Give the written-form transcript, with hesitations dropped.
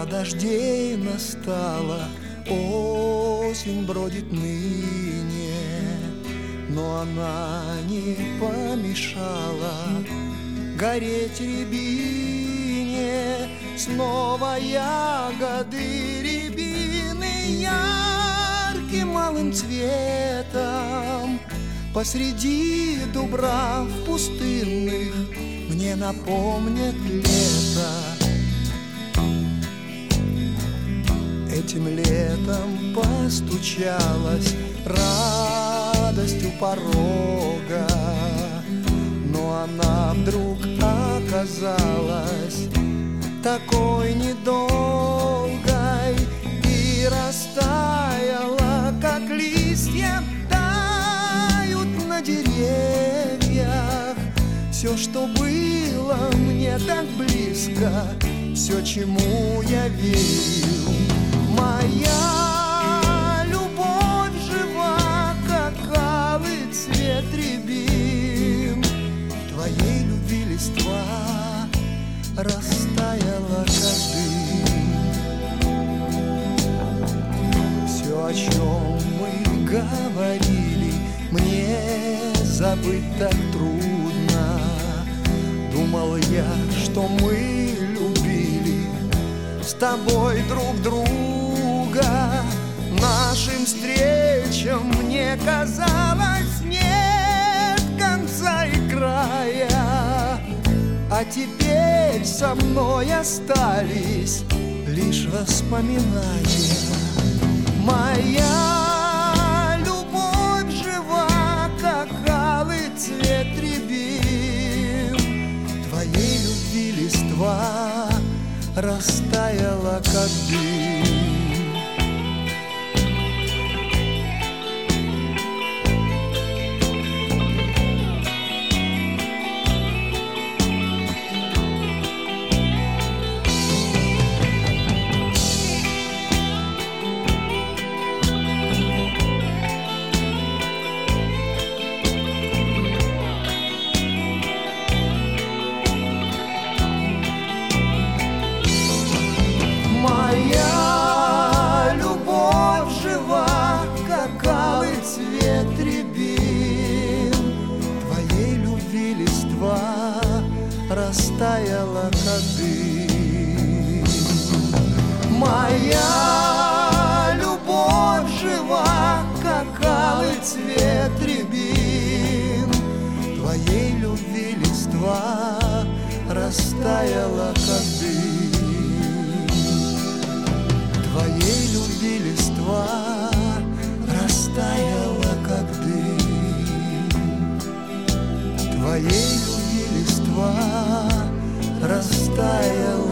дождей настала, осень бродит ныне, но она не помешала гореть рябине. Снова ягоды рябины ярким малым цветом посреди дубрав пустынных мне напомнят лето. Этим летом постучалась радость у порога, но она вдруг оказалась такой недолгой и растаяла, как листья тают на деревьях. Все, что было мне так близко, все, чему я верил. Моя любовь жива, как алый цвет рябин. Твоей любви листва растаяла, как дым. Все, о чем мы говорили, мне забыть так трудно. Думал я, что мы любили с тобой друг друга. Нашим встречам мне казалось нет конца и края, а теперь со мной остались лишь воспоминания. Моя любовь жива, как алый цвет рябин. Твоей любви листва растаяла, как дым. Моя любовь жива, как алый цвет рябин. Твоей любви листва растаяла, как дым. Моя любовь жива, как алый цвет рябин. Твоей любви листва растаяла, как дым. Твоей любви листва растаяла, как дым. Твоей любви листва растаяла.